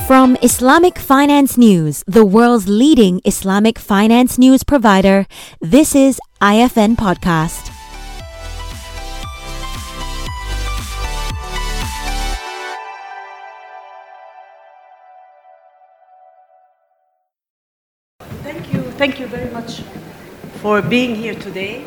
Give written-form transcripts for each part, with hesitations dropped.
From Islamic Finance News, the world's leading Islamic finance news provider, this is IFN Podcast. Thank you very much for being here today.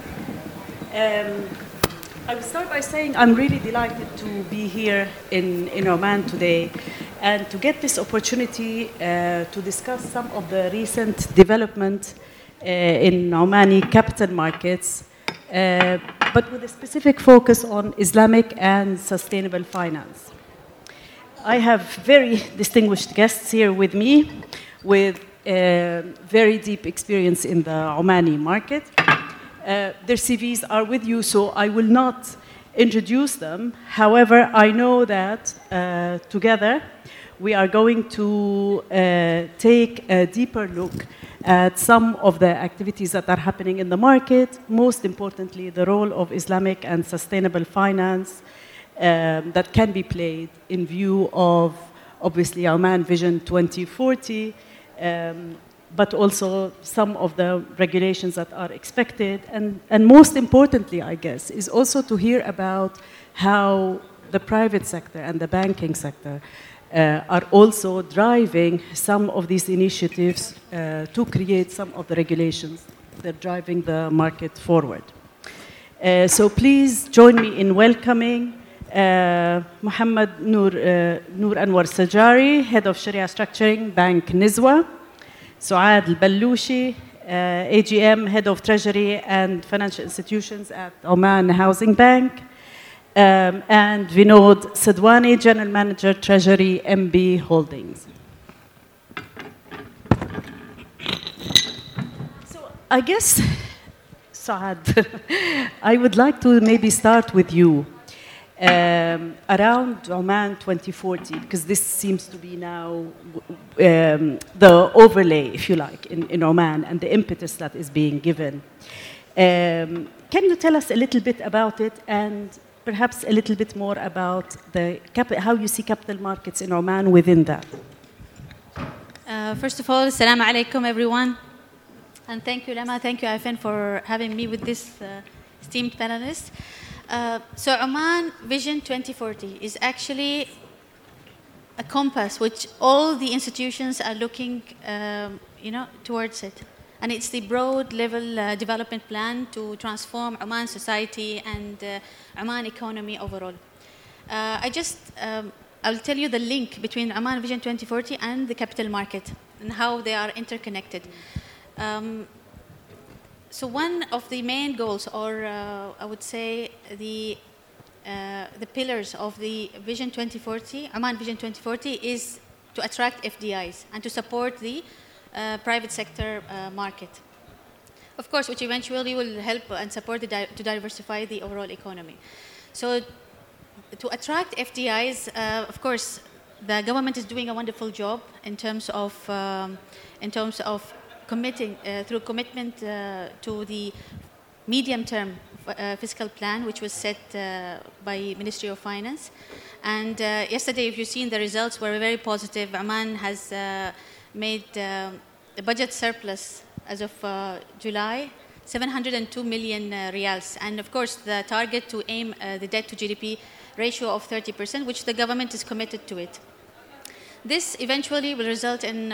I will start by saying I'm really delighted to be here in Oman today and to get this opportunity to discuss some of the recent development in Omani capital markets, but with a specific focus on Islamic and sustainable finance. I have very distinguished guests here with me with very deep experience in the Omani market. Their CVs are with you, so I will not introduce them. However, I know that together we are going to take a deeper look at some of the activities that are happening in the market, most importantly, the role of Islamic and sustainable finance that can be played in view of, obviously, Oman Vision 2040, but also some of the regulations that are expected. And most importantly, I guess, is also to hear about how the private sector and the banking sector are also driving some of these initiatives to create some of the regulations that are driving the market forward. So please join me in welcoming Mohammed Noor Anwar Sajari, Head of Sharia Structuring, Bank Nizwa. Suad Al-Balloushi, AGM, Head of Treasury and Financial Institutions at Oman Housing Bank. And Vinod Sadwani, General Manager, Treasury, MB Holdings. So I guess, Saad, I would like to maybe start with you. Around Oman 2040, because this seems to be now the overlay, if you like, in Oman and the impetus that is being given. Can you tell us a little bit about it and perhaps a little bit more about how you see capital markets in Oman within that? First of all, assalamu alaikum, everyone. And thank you, Lama, thank you, IFN, for having me with this esteemed panelist. So Oman Vision 2040 is actually a compass which all the institutions are looking, towards it. And it's the broad level development plan to transform Oman society and Oman economy overall. I'll tell you the link between Oman Vision 2040 and the capital market and how they are interconnected. So one of the main goals, or I would say the pillars of the Vision 2040, Oman Vision 2040, is to attract FDIs and to support the private sector market. Of course, which eventually will help and support to diversify the overall economy. So to attract FDIs, of course, the government is doing a wonderful job in terms of committing through commitment to the medium-term fiscal plan, which was set by Ministry of Finance. And yesterday, if you've seen, the results were very positive. Oman has made the budget surplus as of July, 702 million riyals. And of course, the target to aim the debt to GDP ratio of 30%, which the government is committed to it. This eventually will result in,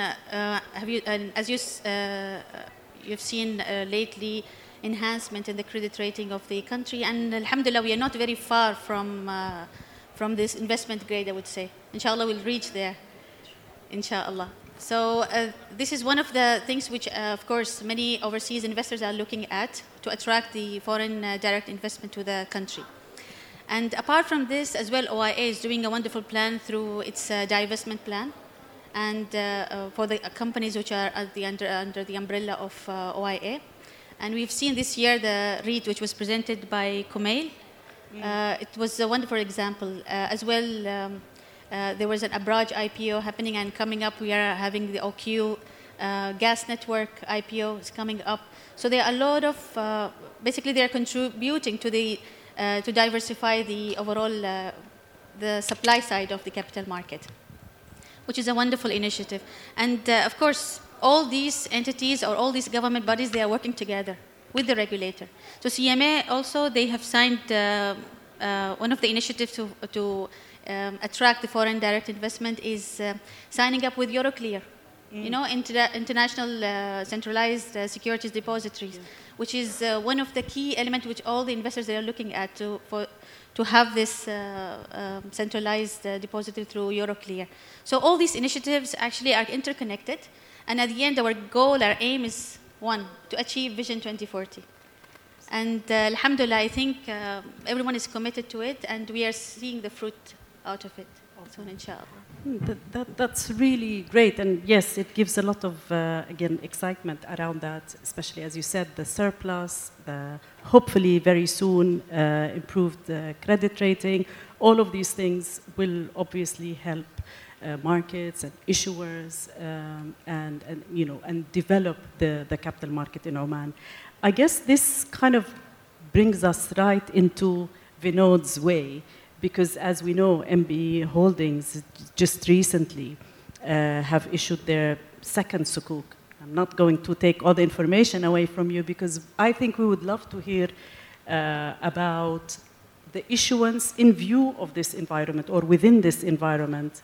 you've seen lately, enhancement in the credit rating of the country. And alhamdulillah, we are not very far from this investment grade, I would say. Inshallah, we'll reach there, inshallah. So this is one of the things which, of course, many overseas investors are looking at to attract the foreign direct investment to the country. And apart from this, as well, OIA is doing a wonderful plan through its divestment plan, and for the companies which are under the umbrella of OIA. And we've seen this year the REIT, which was presented by Kumail. It was a wonderful example. As well, there was an Abraj IPO happening and coming up. We are having the OQ gas network IPO is coming up. So there are a lot of, basically they are contributing to the to diversify the overall the supply side of the capital market. which is a wonderful initiative. And of course, all these entities or all these government bodies, they are working together with the regulator. So CMA also, they have signed one of the initiatives to attract the foreign direct investment is signing up with Euroclear, you know, international centralized securities depositories, which is one of the key elements which all the investors they are looking at to have this centralized depository through Euroclear. So all these initiatives actually are interconnected, and at the end our goal, our aim is one, to achieve Vision 2040. And alhamdulillah, I think everyone is committed to it, and we are seeing the fruit out of it soon, inshallah. That's really great, and yes, it gives a lot of, again, excitement around that, especially as you said, the surplus, the hopefully very soon improved credit rating. All of these things will obviously help markets and issuers and develop the capital market in Oman. I guess this kind of brings us right into Vinod's way, because as we know, MBE Holdings just recently have issued their second sukuk. I'm not going to take all the information away from you, because I think we would love to hear about the issuance in view of this environment or within this environment.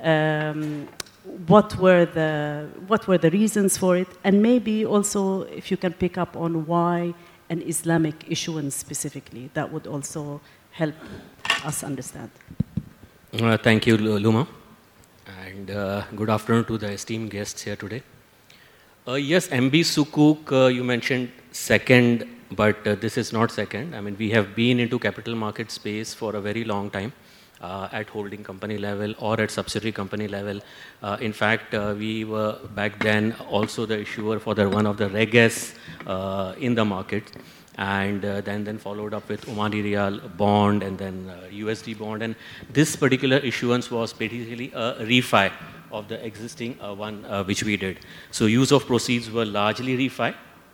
What were the reasons for it, and maybe also if you can pick up on why an Islamic issuance specifically, that would also help us understand. Thank you, Luma, and good afternoon to the esteemed guests here today. Yes, MB Sukuk, you mentioned second, but this is not second. I mean, we have been into capital market space for a very long time. At holding company level or at subsidiary company level. In fact, we were back then also the issuer for one of the Reg S in the market, and then followed up with Omani Riyal bond and then USD bond. And this particular issuance was basically a refi of the existing one which we did. So use of proceeds were largely refi.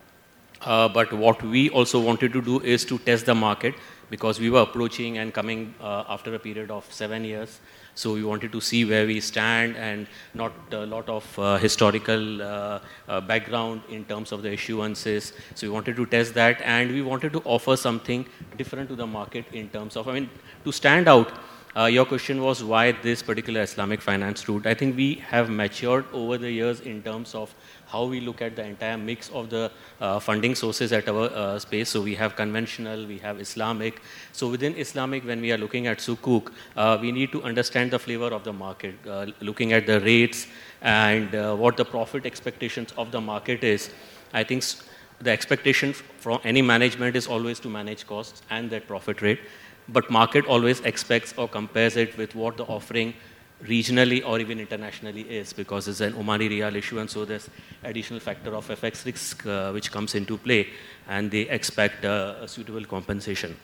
But what we also wanted to do is to test the market, because we were approaching and coming after a period of 7 years. So we wanted to see where we stand, and not a lot of historical background in terms of the issuances. So we wanted to test that, and we wanted to offer something different to the market in terms of, I mean, to stand out. Your question was why this particular Islamic finance route. I think we have matured over the years in terms of how we look at the entire mix of the funding sources at our space. So we have conventional, we have Islamic. So within Islamic, when we are looking at sukuk, we need to understand the flavor of the market, looking at the rates and what the profit expectations of the market is. I think the expectation from any management is always to manage costs and that profit rate. But market always expects or compares it with what the offering regionally or even internationally is, because it's an Omani Riyal issuance, so there's additional factor of FX risk which comes into play, and they expect a suitable compensation.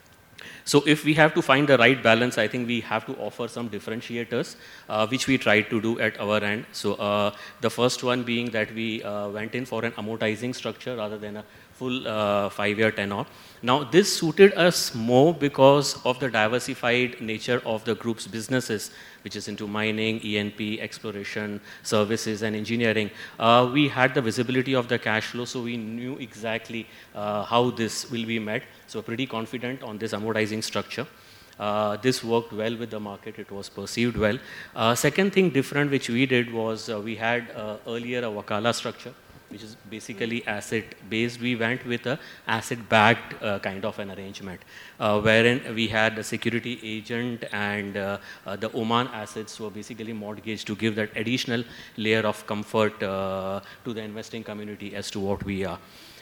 So if we have to find the right balance, I think we have to offer some differentiators, which we tried to do at our end. So the first one being that we went in for an amortizing structure rather than a full 5-year tenor. Now, this suited us more because of the diversified nature of the group's businesses, which is into mining, E&P, exploration, services, and engineering. We had the visibility of the cash flow, so we knew exactly how this will be met. So pretty confident on this amortizing structure. This worked well with the market. It was perceived well. Second thing different which we did was we had earlier a wakala structure, which is basically asset-based. We went with a asset-backed kind of an arrangement, wherein we had a security agent and the Oman assets were basically mortgaged to give that additional layer of comfort to the investing community as to what we are.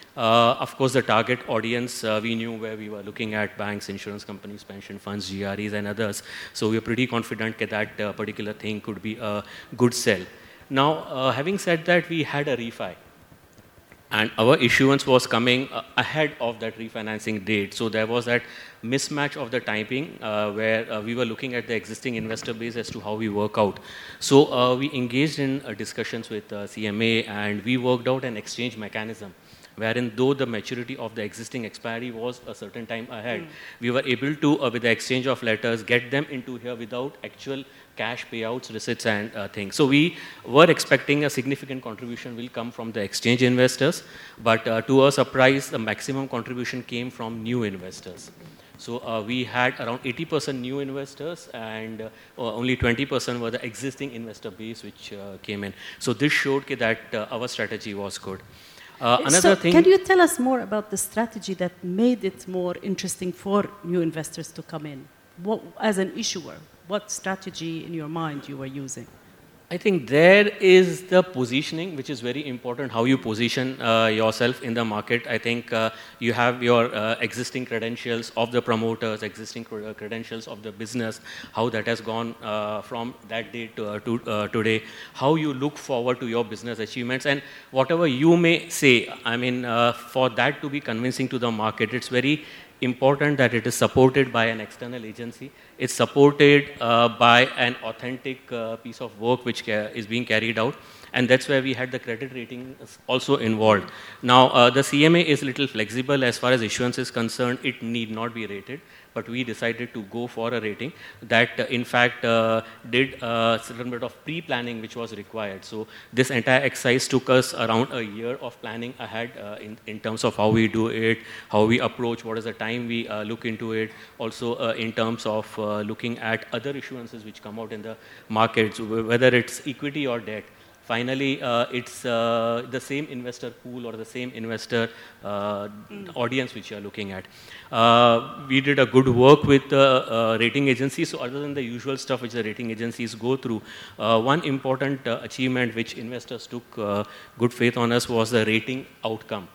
Of course, the target audience, we knew where we were looking at: banks, insurance companies, pension funds, GREs, and others. So we were pretty confident that particular thing could be a good sell. Now, having said that, we had a refi. And our issuance was coming ahead of that refinancing date. So there was that mismatch of the timing where we were looking at the existing investor base as to how we work out. So we engaged in discussions with CMA, and we worked out an exchange mechanism wherein though the maturity of the existing expiry was a certain time ahead, we were able to, with the exchange of letters, get them into here without actual cash payouts, receipts and things. So we were expecting a significant contribution will come from the exchange investors, but to our surprise, the maximum contribution came from new investors. So we had around 80% new investors and only 20% were the existing investor base which came in. So this showed that our strategy was good. Another thing. Can you tell us more about the strategy that made it more interesting for new investors to come in? What, as an issuer, what strategy in your mind you were using? I think there is the positioning, which is very important, how you position yourself in the market. I think you have your existing credentials of the promoters, existing credentials of the business, how that has gone from that day to today, how you look forward to your business achievements, and whatever you may say, I mean, for that to be convincing to the market, it's very important that it is supported by an external agency. It's supported by an authentic piece of work which is being carried out. And that's where we had the credit rating also involved. Now, the CMA is a little flexible as far as issuance is concerned. It need not be rated. But we decided to go for a rating that, in fact, did a certain bit of pre-planning which was required. So this entire exercise took us around a year of planning ahead in terms of how we do it, how we approach, what is the time we look into it, also in terms of looking at other issuances which come out in the markets, whether it's equity or debt. Finally, it's the same investor pool or the same investor audience which you are looking at. We did a good work with the rating agencies. So other than the usual stuff which the rating agencies go through, one important achievement which investors took good faith on us was the rating outcome.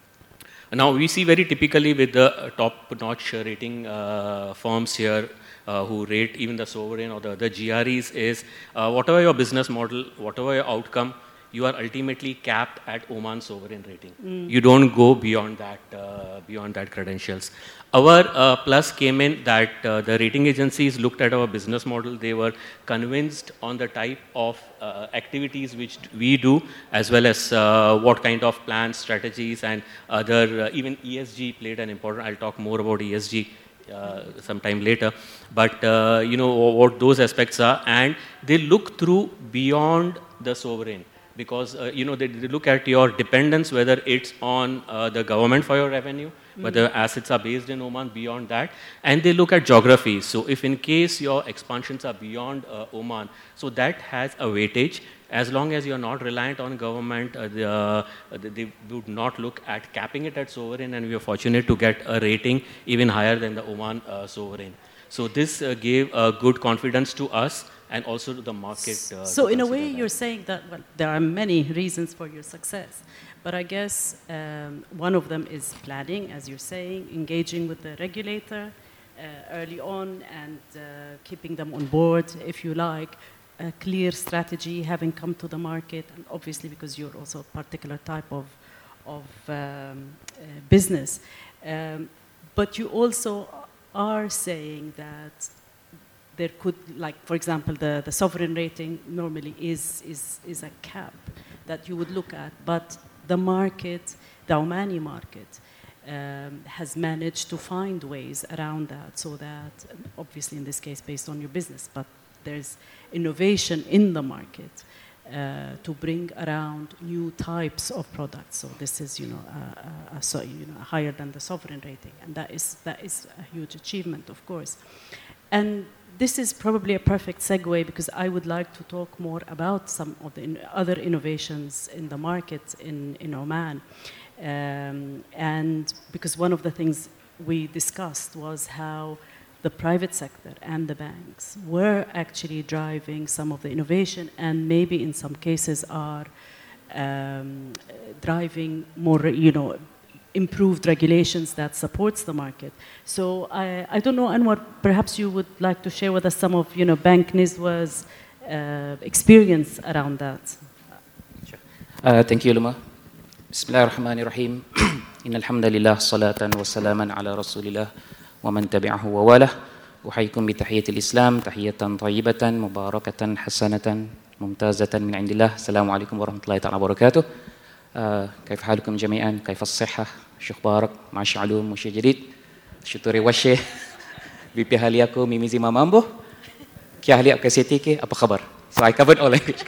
Now, we see very typically with the top-notch rating firms here, who rate even the sovereign or the other GREs is whatever your business model, whatever your outcome, you are ultimately capped at Oman sovereign rating. You don't go beyond that credentials. Our plus came in that the rating agencies looked at our business model. They were convinced on the type of activities which we do, as well as what kind of plans, strategies, and other, even ESG played an important, I'll talk more about ESG sometime later, but you know what those aspects are, and they look through beyond the sovereign, because you know they look at your dependence, whether it's on the government for your revenue, whether assets are based in Oman, beyond that, and they look at geography. So if in case your expansions are beyond Oman, so that has a weightage. As long as you're not reliant on government, they would not look at capping it at sovereign, and we are fortunate to get a rating even higher than the Oman sovereign. So this gave good confidence to us and also to the market. So in a way, you're saying that, well, there are many reasons for your success, but I guess one of them is planning, as you're saying, engaging with the regulator early on and keeping them on board, if you like, a clear strategy, having come to the market, and obviously because you're also a particular type of business. But you also are saying that there could, like, for example, the sovereign rating normally is a cap that you would look at, but the market, the Omani market, has managed to find ways around that, so that, obviously in this case based on your business, but there's innovation in the market to bring around new types of products. So this is, higher than the sovereign rating, and that is a huge achievement, of course. And this is probably a perfect segue, because I would like to talk more about some of the other innovations in the market in Oman. And because one of the things we discussed was how the private sector and the banks were actually driving some of the innovation, and maybe in some cases are driving more, improved regulations that supports the market. So I don't know, Anwar, perhaps you would like to share with us some of, Bank Nizwa's experience around that. Sure. Thank you, Luma. Bismillah ar-Rahman ar-Rahim. Inna alhamdulillah, salatan wa salaman ala rasulillah. ومن تبعه وواله أحييكم بتحية الإسلام تحية طيبة مباركة حسنة ممتازة من عند الله. السلام عليكم ورحمة الله تعالى وبركاته. كيف حالكم جميعا؟ كيف الصحة؟ شو أخبارك؟ معاش علوم وشي جديد؟ شطوري وشي؟ VP hali aku Mimi Zima Mambo. Kia ahli aku KCTK, apa khabar? So I covered all language.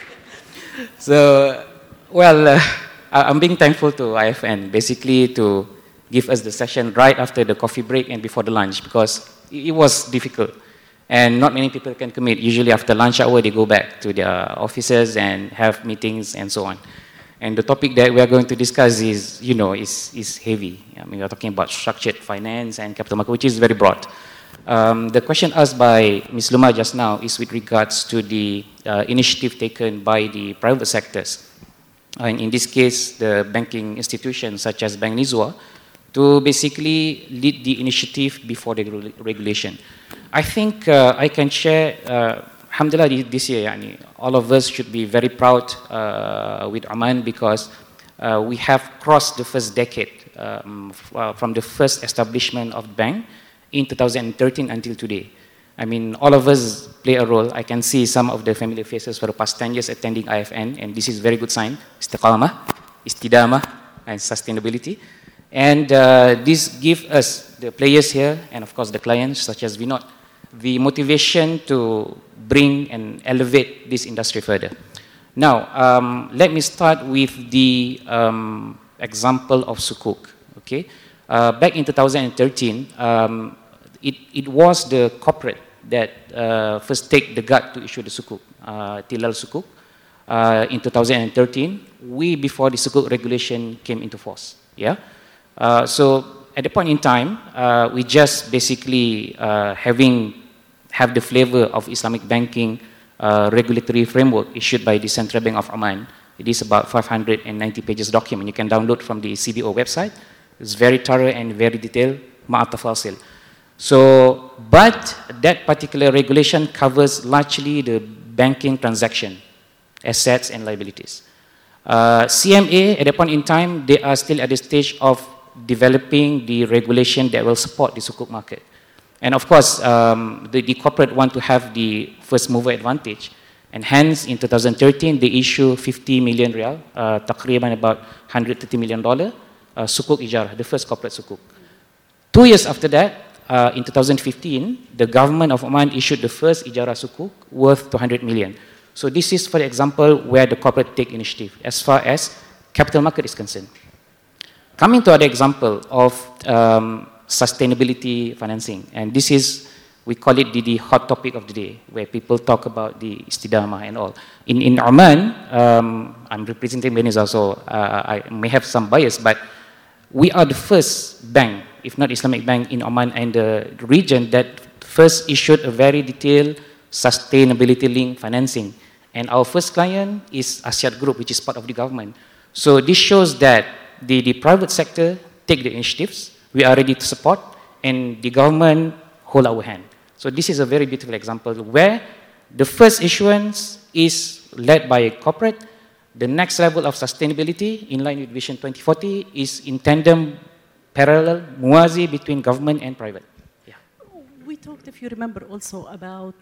So, well, I'm being thankful to IFN basically to give us the session right after the coffee break and before the lunch because it was difficult. And not many people can commit. Usually after lunch hour, they go back to their offices and have meetings and so on. And the topic that we are going to discuss is, you know, is heavy. I mean, we are talking about structured finance and capital market, which is very broad. The question asked by Ms. Luma just now is with regards to the initiative taken by the private sectors. And in this case, the banking institutions such as Bank Nizwa, to basically lead the initiative before the regulation. I think I can share, alhamdulillah, this year, all of us should be very proud with Oman because we have crossed the first decade from the first establishment of the bank in 2013 until today. I mean, all of us play a role. I can see some of the familiar faces for the past 10 years attending IFN, and this is a very good sign. Istiqamah, istidamah, and sustainability. And this gives us, the players here, and of course the clients, such as Vinod, the motivation to bring and elevate this industry further. Now, let me start with the example of Sukuk. Okay, back in 2013, it was the corporate that first take the gut to issue the Sukuk, Tilal Sukuk. In 2013, before the Sukuk regulation came into force. Yeah. So at the point in time, we just basically have the flavor of Islamic banking regulatory framework issued by the Central Bank of Oman. It is about 590 pages document. You can download from the CBO website. It's very thorough and very detailed. Ma'at tafasil. So, but that particular regulation covers largely the banking transaction, assets and liabilities. CMA, at that point in time, they are still at the stage of developing the regulation that will support the Sukuk market. And of course, the corporate want to have the first mover advantage. And hence, in 2013, they issue 50 million rial, taqriban about $130 million, Sukuk Ijarah, the first corporate Sukuk. 2 years after that, in 2015, the government of Oman issued the first Ijarah Sukuk worth 200 million. So this is, for example, where the corporate take initiative as far as capital market is concerned. Coming to other example of sustainability financing, and this is, we call it the hot topic of the day, where people talk about the istidamah and all. In Oman, I'm representing Benizah, so I may have some bias, but we are the first bank, if not Islamic bank in Oman and the region that first issued a very detailed sustainability-linked financing. And our first client is Asyad Group, which is part of the government. So this shows that the private sector take the initiatives, we are ready to support, and the government hold our hand. So this is a very beautiful example where the first issuance is led by a corporate. The next level of sustainability, in line with Vision 2040, is in tandem, parallel, muazi between government and private. Yeah. We talked, if you remember, also about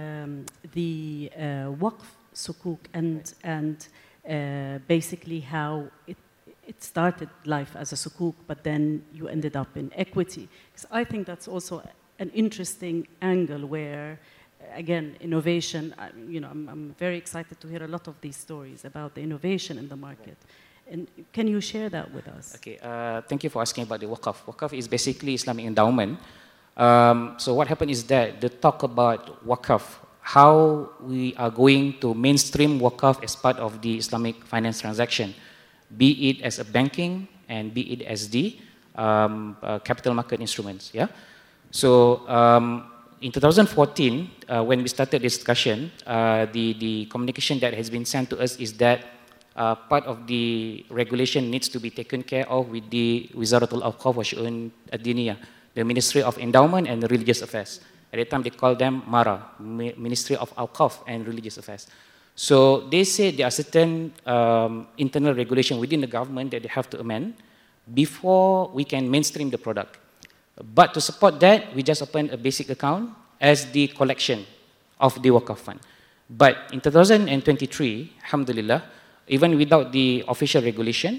the Waqf Sukuk and basically how it started life as a Sukuk, but then you ended up in equity. Because I think that's also an interesting angle where, again, innovation, I'm very excited to hear a lot of these stories about the innovation in the market. And can you share that with us? Okay, thank you for asking about the Waqf. Waqf is basically Islamic endowment. So what happened is that the talk about Waqf, how we are going to mainstream Waqf as part of the Islamic finance transaction, be it as a banking and be it as the capital market instruments. Yeah. So in 2014, when we started this discussion, the communication that has been sent to us is that part of the regulation needs to be taken care of with the Wizaratul Awqaf wa Shu'un Ad-Diniyah, the Ministry of Endowment and Religious Affairs. At that time, they called them MARA, Ministry of Awqaf and Religious Affairs. So they say there are certain internal regulation within the government that they have to amend before we can mainstream the product. But to support that, we just opened a basic account as the collection of the Waqf fund. But in 2023, alhamdulillah, even without the official regulation,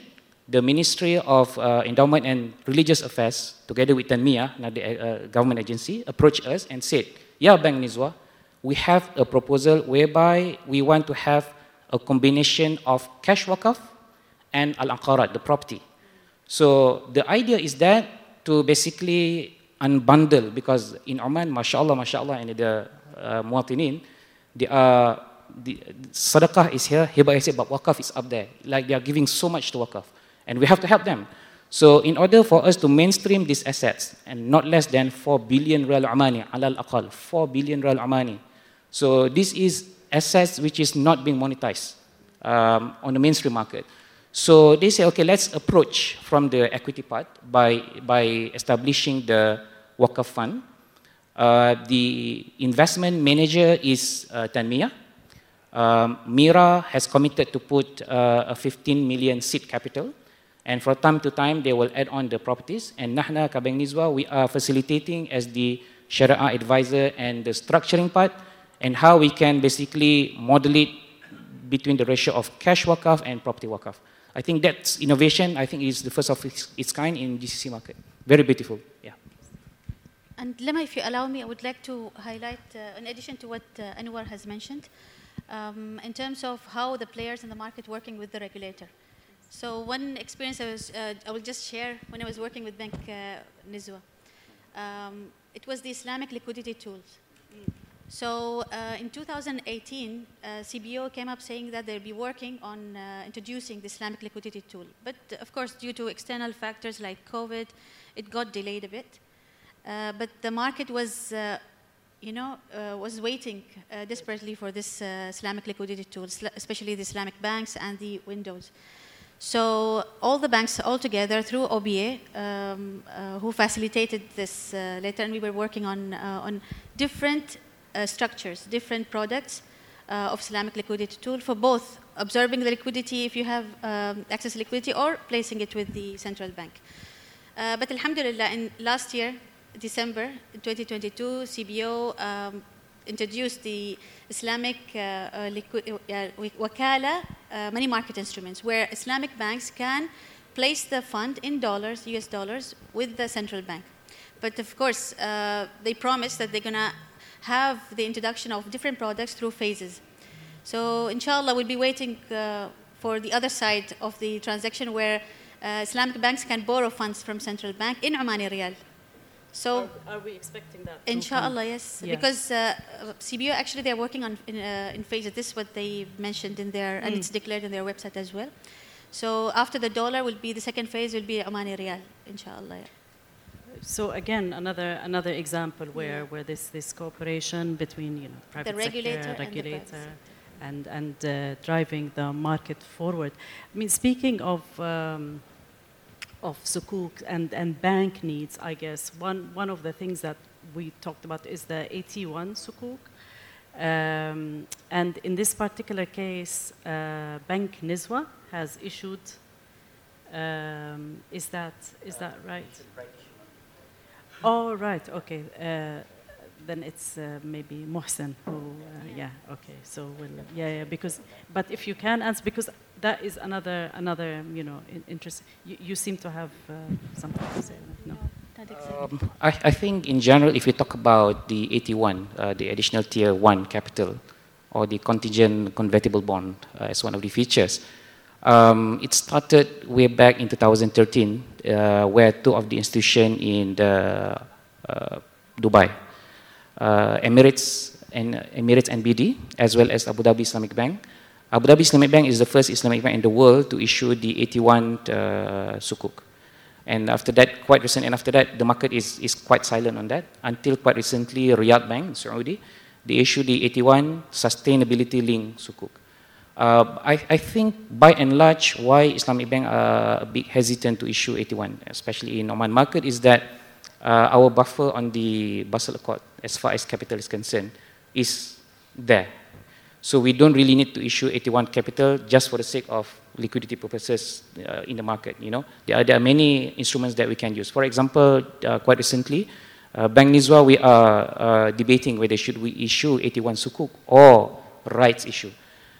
the Ministry of Endowment and Religious Affairs, together with Tanmiyah, another government agency, approached us and said, "Yeah, Bank Nizwa, we have a proposal whereby we want to have a combination of cash wakaf and al-aqarat, the property." So the idea is that to basically unbundle, because in Oman, mashallah, and the muatinin, the sadaqah is here, hibah is here, but wakaf is up there. Like they are giving so much to wakaf, and we have to help them. So in order for us to mainstream these assets, and not less than 4 billion Riyal Omani, alal aqal, 4 billion Riyal Omani. So this is assets which is not being monetized on the mainstream market. So they say, okay, let's approach from the equity part by establishing the Waqf fund. The investment manager is Tanmiyah. Mira has committed to put a 15 million seed capital, and from time to time they will add on the properties. And Nahna Bank Nizwa, we are facilitating as the Sharia advisor and the structuring part, and how we can basically modulate between the ratio of cash wakaf and property wakaf. I think that's innovation. I think it's the first of its kind in GCC market. Very beautiful. Yeah. And Lema, if you allow me, I would like to highlight, in addition to what Anwar has mentioned, in terms of how the players in the market working with the regulator. So one experience I will just share when I was working with Bank Nizwa. It was the Islamic liquidity tools. So in 2018, CBO came up saying that they'll be working on introducing the Islamic liquidity tool. But of course, due to external factors like COVID, it got delayed a bit. But the market was, was waiting desperately for this Islamic liquidity tool, especially the Islamic banks and the windows. So all the banks all together through OBA, who facilitated this later, and we were working on different structures, different products of Islamic liquidity tool for both absorbing the liquidity if you have access to liquidity or placing it with the central bank. But alhamdulillah, in last year, December 2022, CBO introduced the Islamic Wakala money market instruments, where Islamic banks can place the fund in dollars, US dollars, with the central bank. But of course, they promised that they're going to have the introduction of different products through phases. So inshallah, we'll be waiting for the other side of the transaction where Islamic banks can borrow funds from central bank in Omani Riyal. So are we expecting that? Inshallah, yes. Yeah. Because CBO, actually, they're working on in phases. This is what they mentioned in their, and it's declared in their website as well. So after the dollar will be, the second phase will be Omani Riyal, inshallah. Yeah. So again, another example where this cooperation between private regulator sector, and driving the market forward. I mean, speaking of sukuk and bank needs, I guess one of the things that we talked about is the AT1 sukuk, and in this particular case, Bank Nizwa has issued. Is that right? Oh, right. Okay. Then it's maybe Mohsen who, okay. So, because, but if you can answer, because that is another interest. You seem to have something to say. No? I think in general, if you talk about the AT1, the additional tier 1 capital, or the contingent convertible bond as one of the features, it started way back in 2013, where two of the institutions in Dubai, Emirates NBD, as well as Abu Dhabi Islamic Bank. Abu Dhabi Islamic Bank is the first Islamic bank in the world to issue the AT1 sukuk. And after that, quite recent, and after that, the market is quite silent on that, until quite recently, Riyadh Bank, Saudi, they issued the AT1 sustainability linked sukuk. I think by and large, why Islamic Bank are a bit hesitant to issue AT1, especially in Oman market, is that our buffer on the Basel Accord, as far as capital is concerned, is there. So we don't really need to issue AT1 capital just for the sake of liquidity purposes in the market. There are many instruments that we can use. For example, quite recently, Bank Nizwa, we are debating whether should we issue AT1 sukuk or rights issue.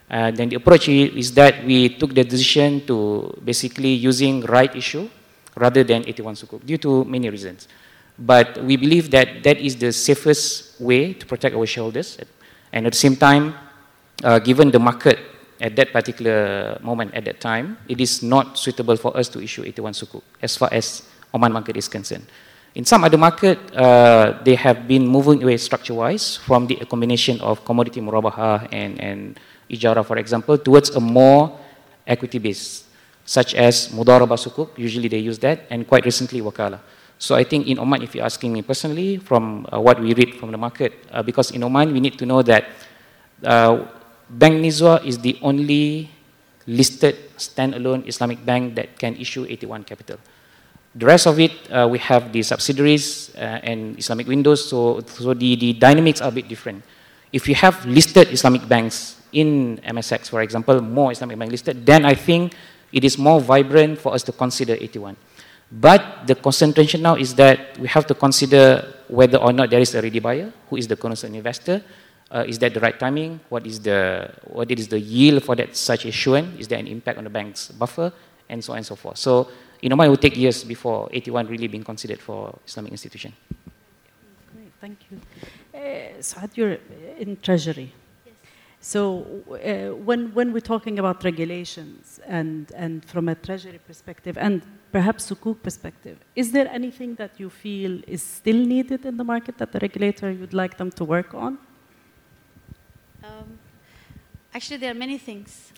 Then the approach is that we took the decision to basically using right issue rather than 81 sukuk due to many reasons. But we believe that that is the safest way to protect our shareholders. And at the same time, given the market at that particular moment, at that time, it is not suitable for us to issue 81 sukuk as far as Oman market is concerned. In some other market, they have been moving away structure-wise from the combination of commodity murabaha and ijara, for example, towards a more equity-based, such as mudarabah sukuk, usually they use that, and quite recently wakala. So I think in Oman, if you're asking me personally, from what we read from the market, because in Oman we need to know that Bank Nizwa is the only listed standalone Islamic bank that can issue 81 capital. The rest of it, we have the subsidiaries and Islamic windows, so the dynamics are a bit different. If you have listed Islamic banks in MSX, for example, more Islamic bank listed, then I think it is more vibrant for us to consider 81. But the concentration now is that we have to consider whether or not there is a ready buyer, who is the cornerstone investor, is that the right timing, what is the yield for that such issuance, is there an impact on the bank's buffer, and so on and so forth. So in Oman, it will take years before 81 really being considered for Islamic institution. Great, thank you. Saad, you're in Treasury. So when we're talking about regulations and from a Treasury perspective and perhaps Sukuk perspective, is there anything that you feel is still needed in the market that the regulator would like them to work on? Actually, there are many things.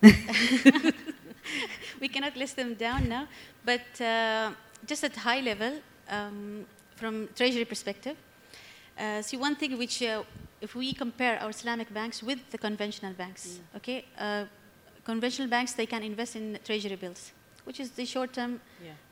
We cannot list them down now, but just at high level, from Treasury perspective, see one thing which, if we compare our Islamic banks with the conventional banks, okay, conventional banks, they can invest in Treasury bills, which is the short-term,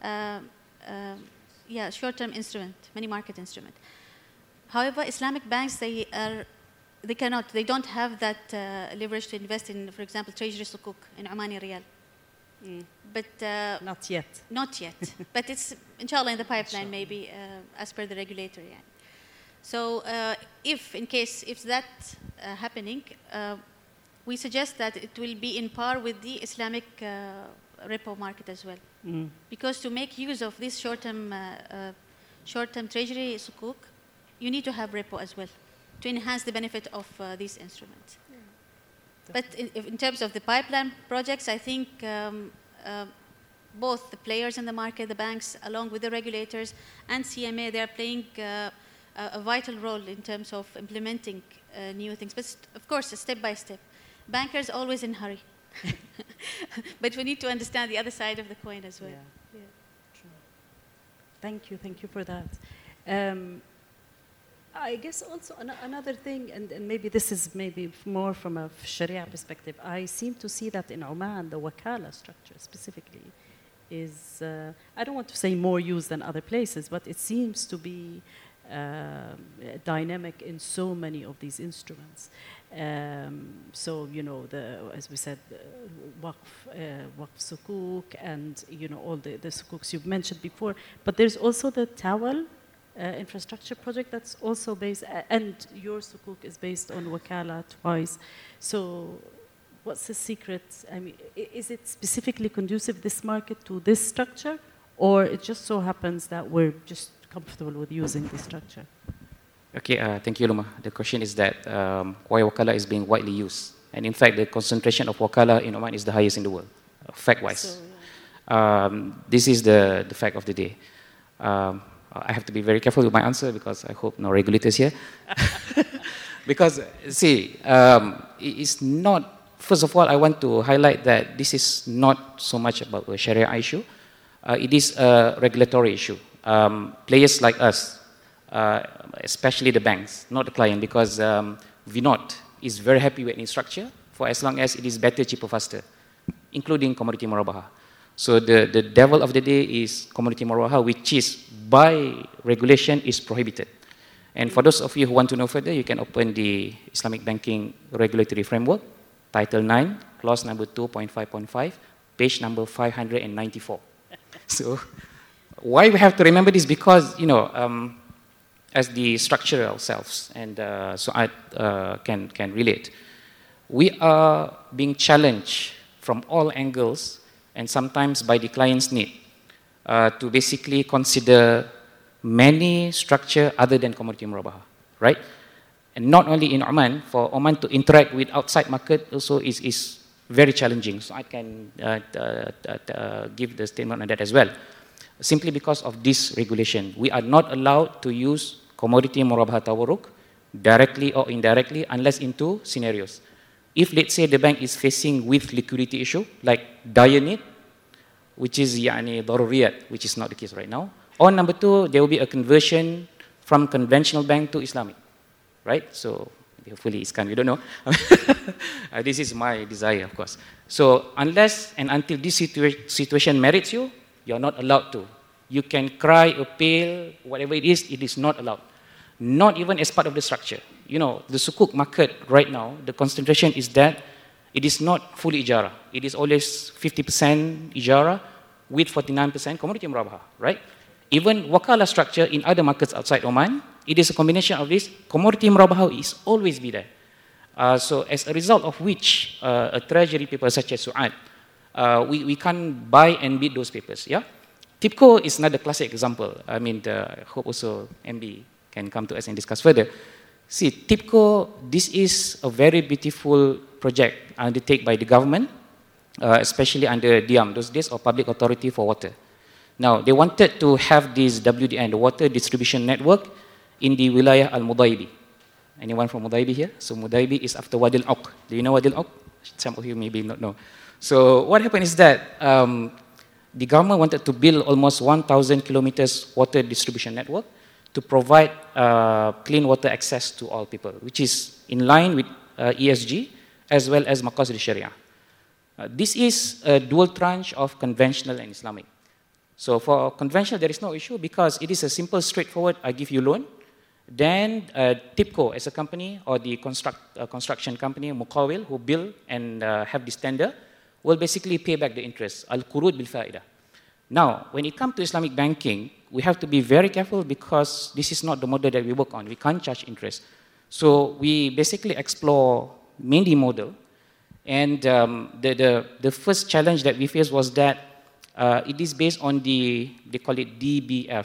short-term instrument, money market instrument. However, Islamic banks, they don't have that leverage to invest in, for example, Treasury Sukuk in Omani Riyal. But not yet. Not yet. But it's, inshallah, in the pipeline, maybe, as per the regulator. Yeah. So if that's happening, we suggest that it will be in par with the Islamic repo market as well. Because to make use of this short-term Treasury Sukuk, you need to have repo as well to enhance the benefit of these instruments. But in terms of the pipeline projects, I think both the players in the market, the banks, along with the regulators and CMA, they are playing a vital role in terms of implementing new things. But of course, step by step. Bankers always in hurry. But we need to understand the other side of the coin as well. Yeah. True. Thank you for that. I guess also another thing, and maybe this is maybe more from a Sharia perspective, I seem to see that in Oman, the wakala structure specifically is, I don't want to say more used than other places, but it seems to be dynamic in so many of these instruments. So, as we said, Waqf Sukuk and, all the Sukuks you've mentioned before, but there's also the Tawal infrastructure project that's also based, and your Sukuk is based on Wakala twice. So what's the secret? I mean, is it specifically conducive, this market, to this structure, or it just so happens that we're just comfortable with using this structure? Okay, thank you, Luma. The question is that why Wakala is being widely used. And in fact, the concentration of Wakala in Oman is the highest in the world, fact-wise. So, this is the fact of the day. I have to be very careful with my answer because I hope no regulators here. Because, see, it's not, first of all, I want to highlight that this is not so much about a Sharia issue. It is a regulatory issue. Players like us, especially the banks, not the client, because VNOT is very happy with any structure for as long as it is better, cheaper, faster, including commodity murabaha. So the devil of the day is commodity murabaha, which is by regulation is prohibited. And for those of you who want to know further, you can open the Islamic Banking Regulatory Framework, Title 9, Clause number 2.5.5, page number 594. So why we have to remember this? Because, as the structure ourselves, and so I can relate. we are being challenged from all angles and sometimes by the client's need to basically consider many structure other than commodity murabaha, right? And not only in Oman, for Oman to interact with outside market also is very challenging. So I can give the statement on that as well. Simply because of this regulation, we are not allowed to use commodity murabaha tawarruk directly or indirectly unless in two scenarios. If let's say the bank is facing with liquidity issue like dire need, which is yani daruriyat, which is not the case right now. Or number two, there will be a conversion from conventional bank to Islamic, right? So hopefully it's we don't know. This is my desire, of course. So unless and until this situation merits you, you're not allowed to. You can cry, appeal, whatever it is not allowed. Not even as part of the structure. You know, the sukuk market right now, the concentration is that it is not fully ijara. It is always 50% ijara with 49% commodity murabaha, right? Even wakala structure in other markets outside Oman, it is a combination of this. Commodity murabaha is always be there. So as a result of which, a treasury paper such as Su'ad, we can't buy and bid those papers, yeah? TIPCO is another classic example. I mean, I hope also MB can come to us and discuss further. See, TIPCO, this is a very beautiful project undertaken by the government, especially under DIAM, those days, or Public Authority for Water. Now, they wanted to have this WDN, the Water Distribution Network, in the Wilayah Al-Mudaibi. Anyone from Mudaibi here? So Mudaibi is after Wadi Al-Uq. Do you know Wadi Al-Uq? Some of you maybe not know. So what happened is that the government wanted to build almost 1,000 kilometers water distribution network to provide clean water access to all people, which is in line with ESG as well as Maqasid Sharia. This is a dual tranche of conventional and Islamic. So for conventional, there is no issue because it is a simple, straightforward, I give you loan. Then TIPCO as a company or the construction company, Muqawil, who build and have this tender, will basically pay back the interest, al-qurud bil-fa'idah. Now, when it comes to Islamic banking, we have to be very careful because this is not the model that we work on. We can't charge interest. So we basically explore many model. And the first challenge that we faced was that it is based on they call it DBF,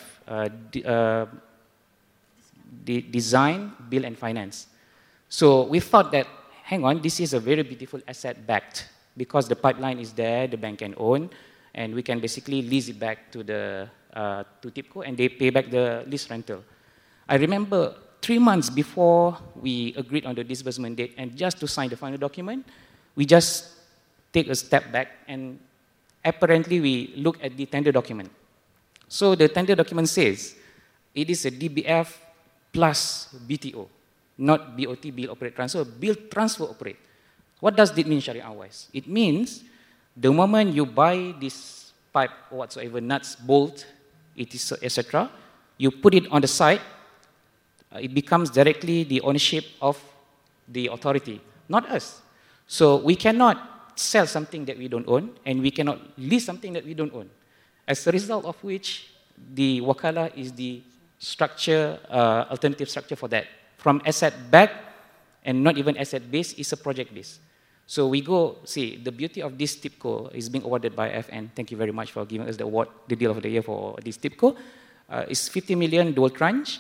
the design, build, and finance. So we thought that, hang on, this is a very beautiful asset-backed because the pipeline is there, the bank can own, and we can basically lease it back to TIPCO, and they pay back the lease rental. I remember 3 months before we agreed on the disbursement date, and just to sign the final document, we just take a step back, and apparently we look at the tender document. So the tender document says it is a DBF plus BTO, not BOT, build, operate, transfer, build, transfer, operate. What does that mean Sharia-wise? It means the moment you buy this pipe or whatsoever, nuts, bolt, etc., you put it on the site, it becomes directly the ownership of the authority, not us. So we cannot sell something that we don't own, and we cannot lease something that we don't own. As a result of which, the wakala is the structure, alternative structure for that. From asset-backed and not even asset-based, is a project-based. So we go, see, the beauty of this TIPCO is being awarded by FN. Thank you very much for giving us the award, the deal of the year for this TIPCO. It's 50 million dual tranche.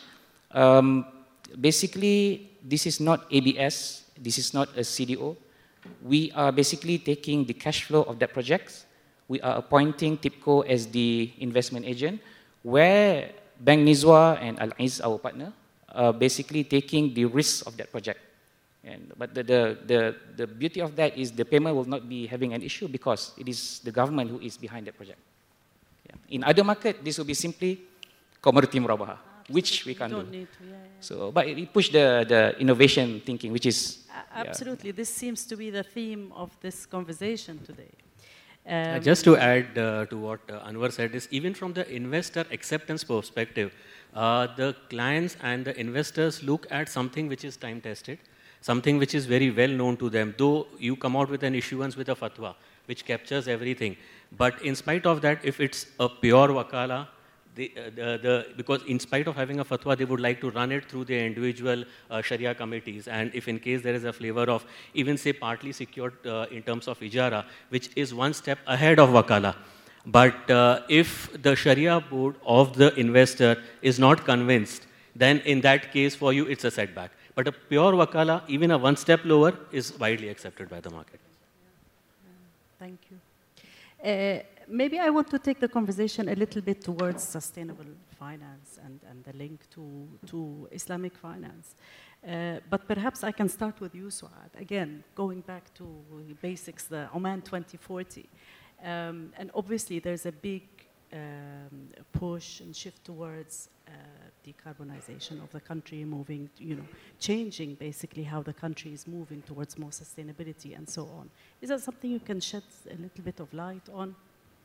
Basically, this is not ABS. This is not a CDO. We are basically taking the cash flow of that project. We are appointing TIPCO as the investment agent, where Bank Nizwa and Al-Aiz, our partner, are basically taking the risks of that project. But the beauty of that is the payment will not be having an issue because it is the government who is behind that project. Yeah. In other market, this will be simply commodity murabaha, which we can't do. Need to, yeah. So, but it pushed the innovation thinking, which is... Absolutely. This seems to be the theme of this conversation today. Just to add to what Anwar said is, even from the investor acceptance perspective, the clients and the investors look at something which is time-tested, something which is very well known to them, though you come out with an issuance with a fatwa, which captures everything. But in spite of that, if it's a pure wakala, because in spite of having a fatwa, they would like to run it through their individual Sharia committees. And if in case there is a flavor of even say partly secured in terms of ijara, which is one step ahead of wakala. But if the Sharia board of the investor is not convinced, then in that case for you it's a setback. But a pure wakala, even a one step lower, is widely accepted by the market. Thank you. Maybe I want to take the conversation a little bit towards sustainable finance and the link to Islamic finance. But perhaps I can start with you, Suad. Again, going back to the basics, the Oman 2040. And obviously there's a big push and shift towards decarbonization of the country, moving, changing basically how the country is moving towards more sustainability and so on. Is that something you can shed a little bit of light on?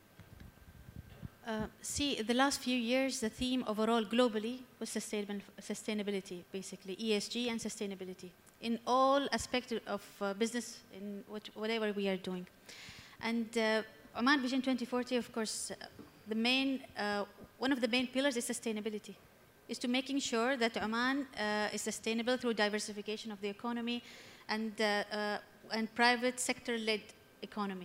See, the last few years, the theme overall globally was sustainability, basically, ESG and sustainability, in all aspects of business, in whatever we are doing. And Oman Vision 2040, of course, one of the main pillars is sustainability, is to making sure that Oman is sustainable through diversification of the economy and private sector-led economy.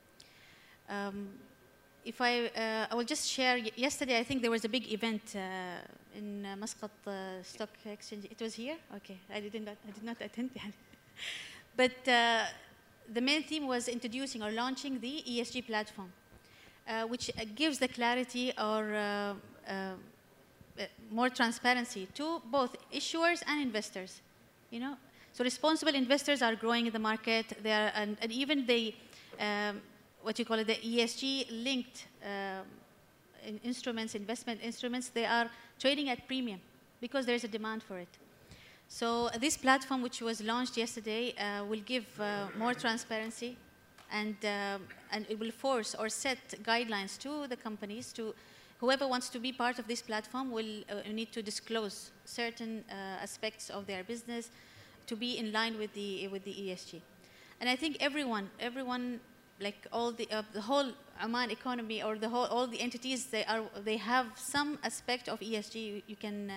I will just share, yesterday I think there was a big event in Muscat Stock Exchange. It was here? Okay, I did not attend. But the main theme was introducing or launching the ESG platform, which gives the clarity or more transparency to both issuers and investors. So responsible investors are growing in the market. They are, and even the what you call it, the ESG-linked instruments, investment instruments, they are trading at premium because there is a demand for it. So this platform, which was launched yesterday, will give more transparency, and it will force or set guidelines to the companies. To whoever wants to be part of this platform will need to disclose certain aspects of their business to be in line with the ESG. And I think everyone, like all the whole Oman economy or all the entities, they have some aspect of ESG. You can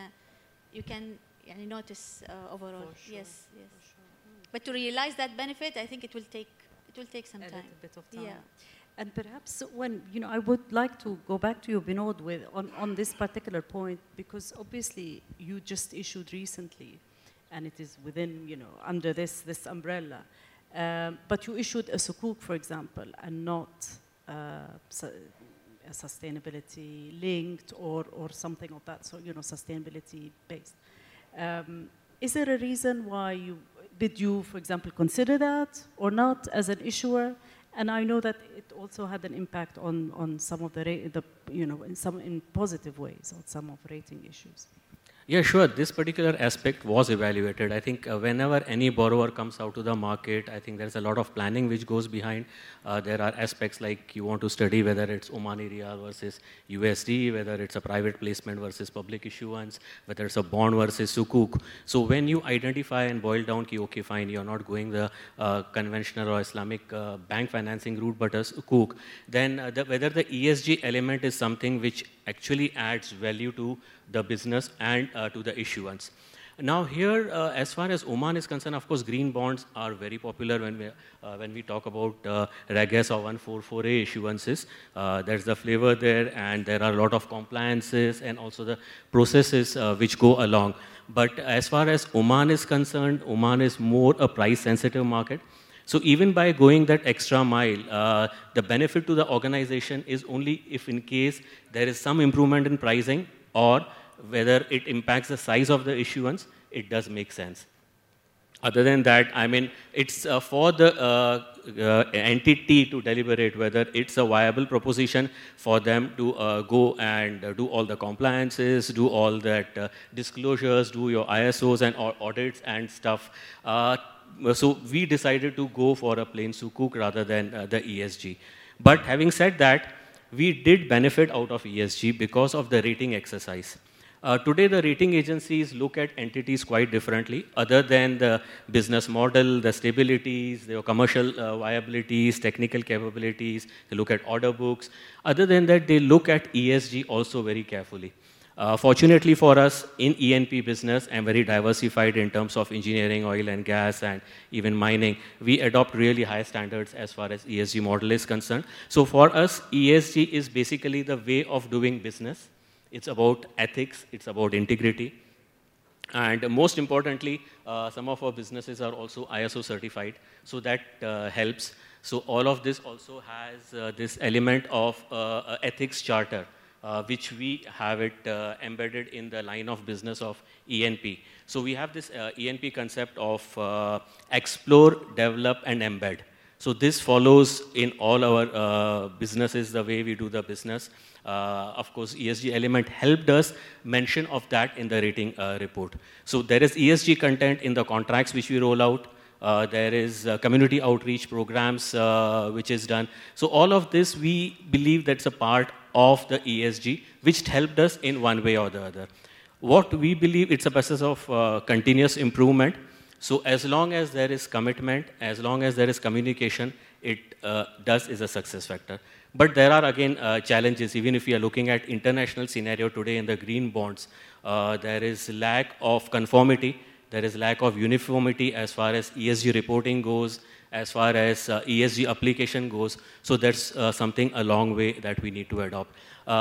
notice overall. Sure. Yes. Sure. But to realize that benefit, I think it will take some time. A little bit of time. Yeah. And perhaps when I would like to go back to you, Binod, on this particular point, because obviously you just issued recently, and it is within under this umbrella. But you issued a sukuk, for example, and not a sustainability linked or something of that, so sustainability based. Is there a reason why did you, for example, consider that or not as an issuer? And I know that it also had an impact on some of in positive ways on some of rating issues. Yeah, sure. This particular aspect was evaluated. I think whenever any borrower comes out to the market, I think there's a lot of planning which goes behind. There are aspects like you want to study whether it's Omani Riyal versus USD, whether it's a private placement versus public issuance, whether it's a bond versus sukuk. So when you identify and boil down, okay, fine, you're not going the conventional or Islamic bank financing route, but a sukuk, then whether the ESG element is something which actually adds value to the business and to the issuance. Now here, as far as Oman is concerned, of course, green bonds are very popular when we talk about Reg S or 144A issuances. There's the flavor there, and there are a lot of compliances and also the processes which go along. But as far as Oman is concerned, Oman is more a price-sensitive market. So even by going that extra mile, the benefit to the organization is only if in case there is some improvement in pricing or whether it impacts the size of the issuance, it does make sense. Other than that, I mean, it's for the entity to deliberate whether it's a viable proposition for them to go and do all the compliances, do all that disclosures, do your ISOs and audits and stuff. So we decided to go for a plain sukuk rather than the ESG. But having said that, we did benefit out of ESG because of the rating exercise. Today, the rating agencies look at entities quite differently, other than the business model, the stabilities, their commercial viabilities, technical capabilities. They look at order books. Other than that, they look at ESG also very carefully. Fortunately for us, in E&P business, and very diversified in terms of engineering, oil and gas, and even mining, we adopt really high standards as far as ESG model is concerned. So for us, ESG is basically the way of doing business. It's about ethics, it's about integrity. And most importantly, some of our businesses are also ISO certified, so that helps. So all of this also has this element of ethics charter, which we have it embedded in the line of business of E&P. So we have this E&P concept of explore, develop, and embed. So this follows in all our businesses, the way we do the business. Of course, ESG element helped us mention of that in the rating report. So there is ESG content in the contracts which we roll out. There is community outreach programs which is done. So all of this, we believe that's a part of the ESG, which helped us in one way or the other. What we believe, it's a process of continuous improvement. So as long as there is commitment, as long as there is communication, it is a success factor. But there are again challenges. Even if we are looking at international scenario today in the green bonds, there is lack of conformity, there is lack of uniformity as far as ESG reporting goes, as far as ESG application goes. So that's something a long way that we need to adopt.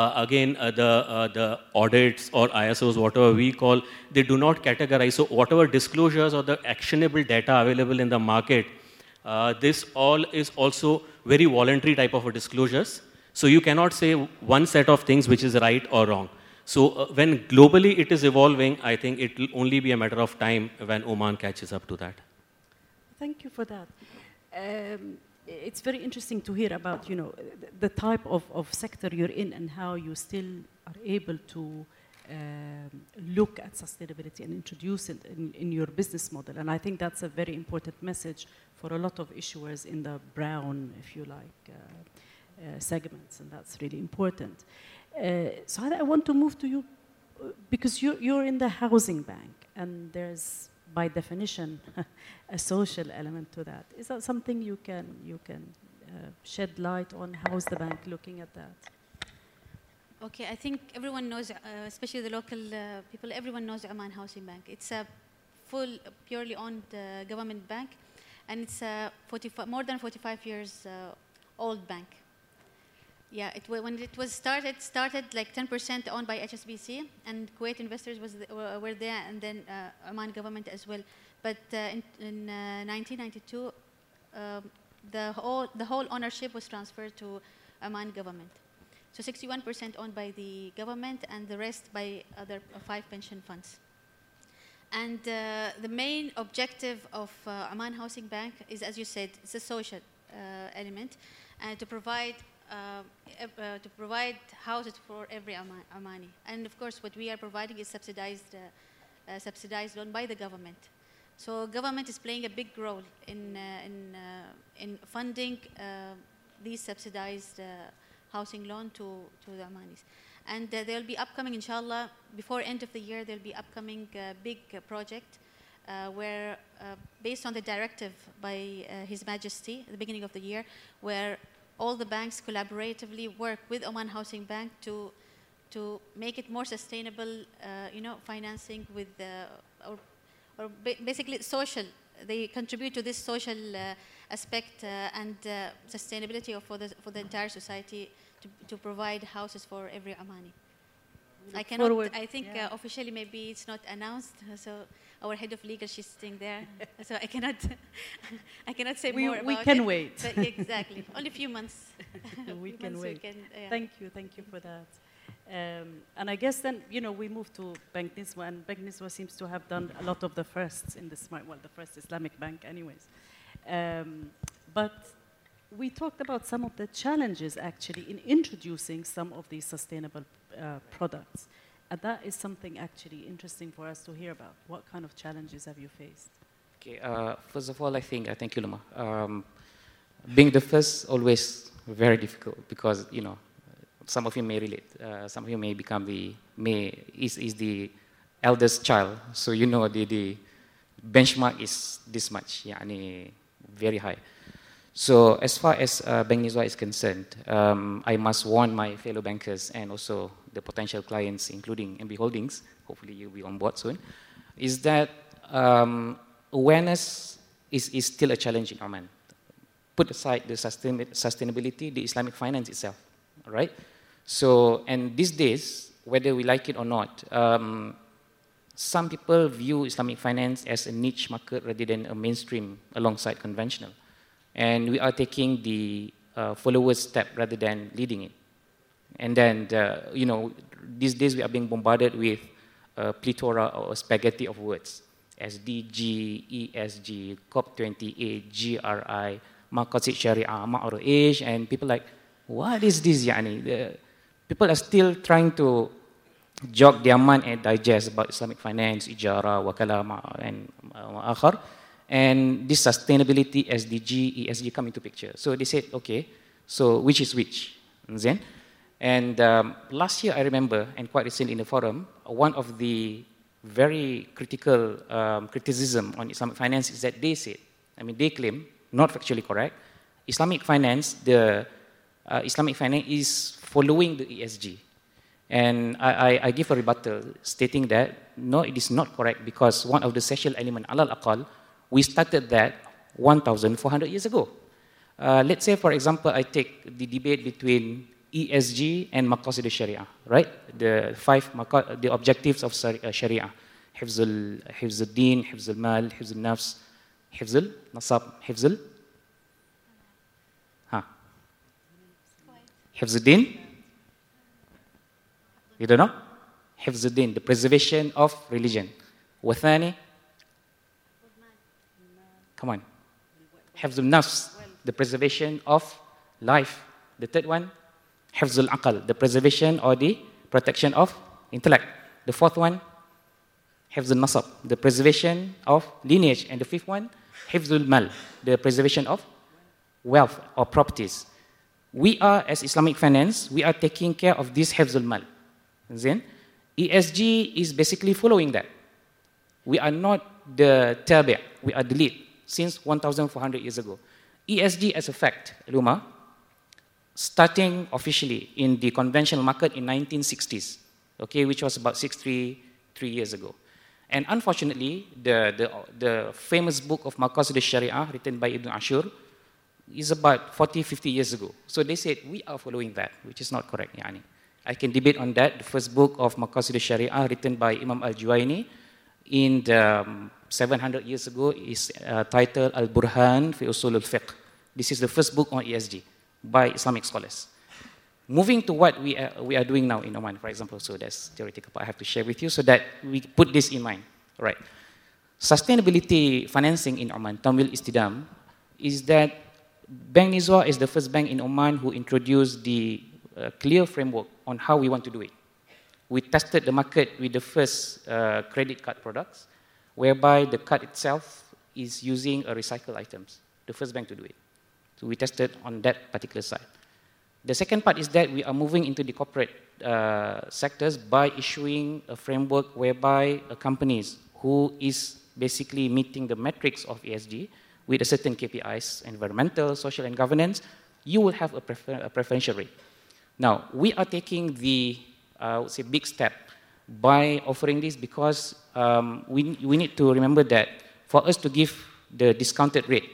The audits or ISOs, whatever we call, they do not categorize. So whatever disclosures or the actionable data available in the market, this all is also very voluntary type of a disclosures. So you cannot say one set of things which is right or wrong. So when globally it is evolving, I think it will only be a matter of time when Oman catches up to that. Thank you for that. It's very interesting to hear about, the type of sector you're in and how you still are able to look at sustainability and introduce it in your business model. And I think that's a very important message for a lot of issuers in the brown, if you like, segments, and that's really important. So I want to move to you, because you're in the housing bank, and there's, by definition, a social element to that. Is that something you can shed light on? How is the bank looking at that? Okay, I think everyone knows, especially the local people, everyone knows Oman Housing Bank. It's a full, purely owned government bank, and it's a more than 45 years old bank. Yeah, when it was started like 10% owned by HSBC, and Kuwait investors were there, and then Oman government as well. But in 1992, the whole ownership was transferred to Oman government. So 61% owned by the government, and the rest by other 5 pension funds. And the main objective of Oman Housing Bank is, as you said, it's a social element, and to provide houses for every Omani. And of course, what we are providing is subsidized loan by the government. So government is playing a big role in funding these subsidized housing loan to the Omanis. And there will be upcoming, inshallah, before end of the year, there will be upcoming big project where, based on the directive by His Majesty at the beginning of the year, where all the banks collaboratively work with Oman Housing Bank to make it more sustainable, financing with or basically social. They contribute to this social aspect and sustainability for the entire society to provide houses for every Omani. I think officially maybe it's not announced. So our head of legal, she's sitting there. So I cannot say more about it. We can wait. But exactly. Only a few months. We can wait. Thank you for that. And I guess then, we move to Bank Nizwa, and Bank Nizwa seems to have done a lot of the firsts in the the first Islamic bank anyways. But we talked about some of the challenges actually in introducing some of these sustainable products. And that is something actually interesting for us to hear about. What kind of challenges have you faced? Okay, first of all, thank you, Luma. Being the first, always very difficult, because, some of you may relate. Some of you may become is the eldest child, so you know the benchmark is this much, yani very high. So as far as Bank Nizwa is concerned, I must warn my fellow bankers and also the potential clients, including MB Holdings, hopefully you'll be on board soon, is that awareness is still a challenge in Oman. Put aside the sustainability, the Islamic finance itself, right? So, and these days, whether we like it or not, some people view Islamic finance as a niche market rather than a mainstream alongside conventional. And we are taking the followers step rather than leading it. And then, you know, these days we are being bombarded with a plethora or a spaghetti of words. SDG, ESG, COP28, GRI, Maqasid Sharia, Ma'ru'ish, and people like, what is this, yani? People are still trying to jog their mind and digest about Islamic finance, ijara, wakala, and akhar. And this sustainability, SDG, ESG come into picture. So they said, okay, so which is which? And last year I remember, and quite recently in the forum, one of the very critical criticism on Islamic finance is that they said, I mean they claim, not factually correct, Islamic finance, the Islamic finance is following the ESG. And I give a rebuttal stating that, no, it is not correct because one of the essential elements, alal aqal, we started that 1,400 years ago. Let's say, for example, I take the debate between ESG and Maqasid Sharia, right? The objectives of Sharia. Hifzul Deen, Hifzul Mal, Hifzul Nafs, Hifzul Nasab, Hifzul Hifzul Deen? You don't know? Hifzul Deen, the preservation of religion. Wathani? Come on. Hifzul Nafs, the preservation of life. The third one? Hifzul Aqal, the preservation or the protection of intellect. The fourth one? Hifzul Nasab, the preservation of lineage. And the fifth one? Hifzul Mal, the preservation of wealth or properties. We are, as Islamic finance, we are taking care of this Hifzul Mal. Then, ESG is basically following that. We are not the tabi', we are the lead since 1,400 years ago. ESG as a fact, Luma, starting officially in the conventional market in 1960s, okay, which was about 63 years ago. And unfortunately, the famous book of Maqasid al-Sharia, written by Ibn Ashur, is about 40, 50 years ago. So they said, we are following that, which is not correct. Yani. I can debate on that. The first book of Maqasid al-Sharia, written by Imam al-Juwayni, in the 700 years ago, is titled Al-Burhan fi Usul al-Fiqh. This is the first book on ESG by Islamic scholars. Moving to what we are doing now in Oman, for example, so that's theoretical, but I have to share with you so that we put this in mind. All right. Sustainability financing in Oman, Tamwil Istidam, is that Bank Nizwa is the first bank in Oman who introduced the clear framework on how we want to do it. We tested the market with the first credit card products, whereby the card itself is using recycled items, the first bank to do it. So we tested on that particular side. The second part is that we are moving into the corporate sectors by issuing a framework whereby companies who is basically meeting the metrics of ESG with a certain KPIs, environmental, social, and governance, you will have a preferential rate. Now, we are taking the, I would say, big step by offering this because we need to remember that for us to give the discounted rate,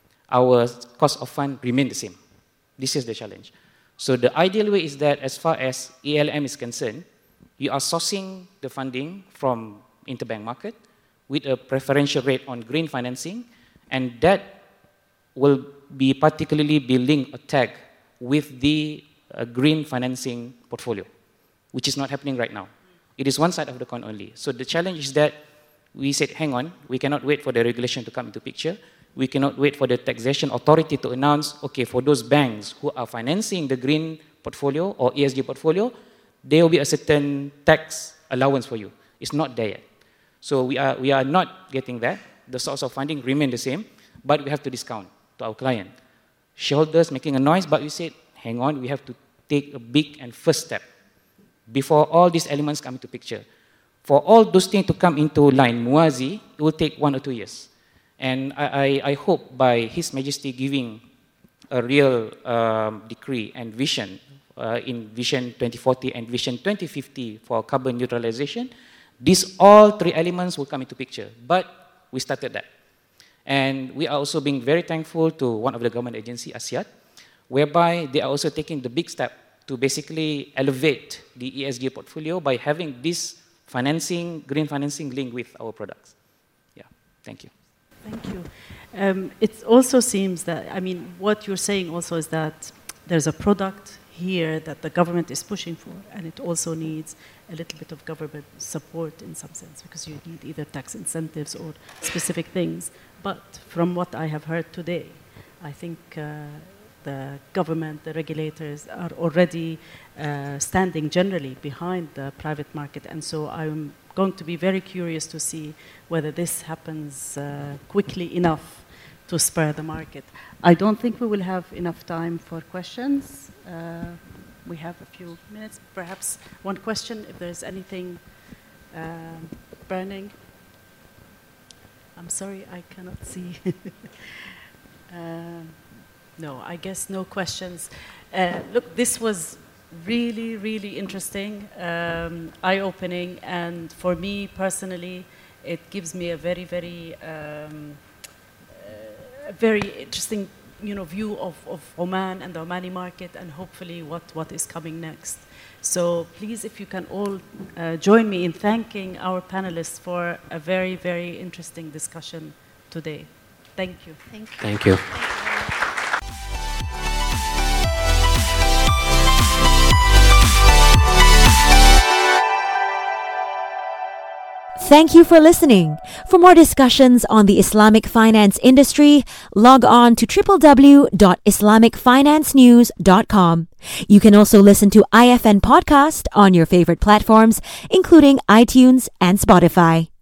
our cost of fund remain the same. This is the challenge. So the ideal way is that as far as ALM is concerned, you are sourcing the funding from interbank market with a preferential rate on green financing, and that will be particularly be linked or tagged with the green financing portfolio, which is not happening right now. It is one side of the coin only. So the challenge is that we said, hang on, we cannot wait for the regulation to come into picture. We cannot wait for the taxation authority to announce, okay, for those banks who are financing the green portfolio or ESG portfolio, there will be a certain tax allowance for you. It's not there yet. So we are not getting that. The source of funding remain the same, but we have to discount to our client. Shareholders making a noise, but we said, hang on, we have to take a big and first step before all these elements come into picture. For all those things to come into line, Muazi, it will take 1 or 2 years. And I hope by His Majesty giving a real decree and vision in Vision 2040 and Vision 2050 for carbon neutralization, these all 3 elements will come into picture. But we started that. And we are also being very thankful to one of the government agency, ASIAT, whereby they are also taking the big step to basically elevate the ESG portfolio by having this financing, green financing linked with our products. Yeah, thank you. Thank you. It also seems that, I mean, what you're saying also is that there's a product here that the government is pushing for, and it also needs a little bit of government support in some sense, because you need either tax incentives or specific things. But from what I have heard today, I think the government, the regulators are already standing generally behind the private market. And so I'm going to be very curious to see whether this happens quickly enough to spur the market. I don't think we will have enough time for questions. We have a few minutes. Perhaps one question, if there's anything burning. I'm sorry, I cannot see. No, I guess no questions. Look, this was really, really interesting, eye-opening, and for me personally, it gives me a very, very, very interesting, view of Oman and the Omani market, and hopefully what is coming next. So please, if you can all join me in thanking our panelists for a very, very interesting discussion today. Thank you. Thank you. Thank you. Thank you for listening. For more discussions on the Islamic finance industry, log on to www.islamicfinancenews.com. You can also listen to IFN Podcast on your favorite platforms, including iTunes and Spotify.